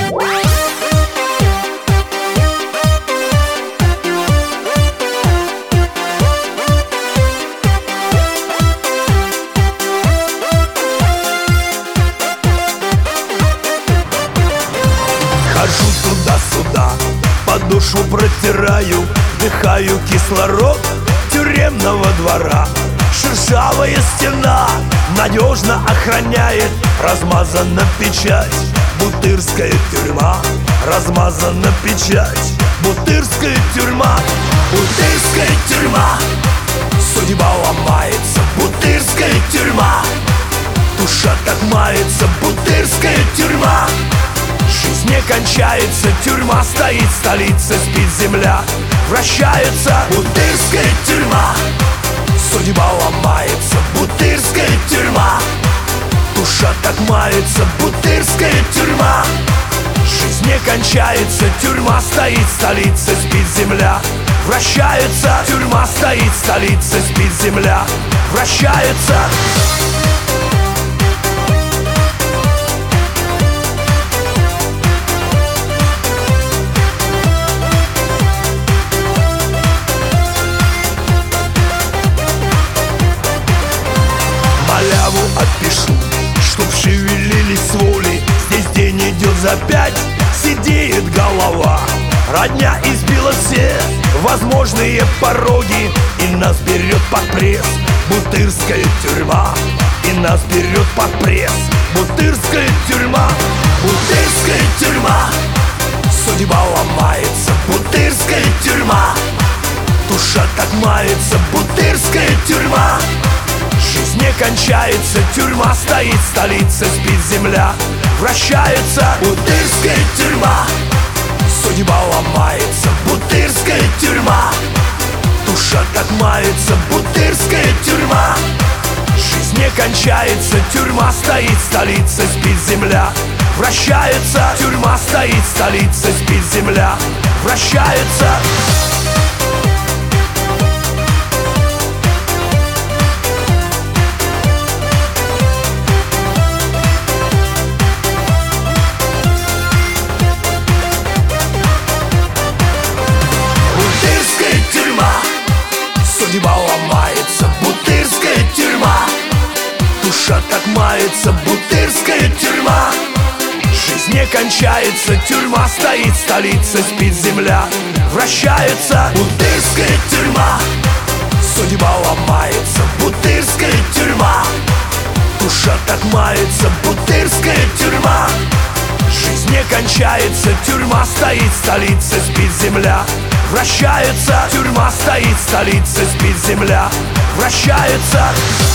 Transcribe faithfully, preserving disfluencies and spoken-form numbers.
Хожу туда-сюда, подошву протираю, вдыхаю кислород тюремного двора. Шершавая стена надежно охраняет, размазана печать, Бутырская тюрьма. Размазана печать, Бутырская тюрьма. Бутырская тюрьма, судьба ломается, Бутырская тюрьма. Душа так мается, Бутырская тюрьма. Жизнь не кончается, тюрьма стоит, столица спит, земля вращается. Бутырская тюрьма, судьба ломается, Бутырская тюрьма. Душа так мается, Бутырская тюрьма. Жизнь не кончается, тюрьма стоит, столица спит, земля вращается. Тюрьма стоит, столица спит, земля вращается. Маляву отпишу, чтоб шевелились с воли. Здесь день идет за пять, сидеет голова. Родня избила все возможные пороги, и нас берет под пресс Бутырская тюрьма. И нас берет под пресс Бутырская тюрьма. Бутырская тюрьма, судьба ломается, Бутырская тюрьма. Душа так мается, Бутырская тюрьма. Жизнь не кончается, тюрьма стоит, столица спит, земля вращается. Бутырская тюрьма, судьба ломается, Бутырская тюрьма. Душа так мается, Бутырская тюрьма. Жизнь не кончается, тюрьма стоит, столица спит, земля вращается. Тюрьма стоит, столица спит, земля вращается. Судьба ломается, Бутырская тюрьма. Душа так мается, Бутырская тюрьма. Жизнь не кончается, тюрьма стоит, столица спит, земля вращается. Бутырская тюрьма, судьба ломается, Бутырская тюрьма. Душа так мается, Бутырская тюрьма. Жизнь не кончается, тюрьма стоит, столица спит, земля вращается. Тюрьма стоит, столица спит, земля вращается.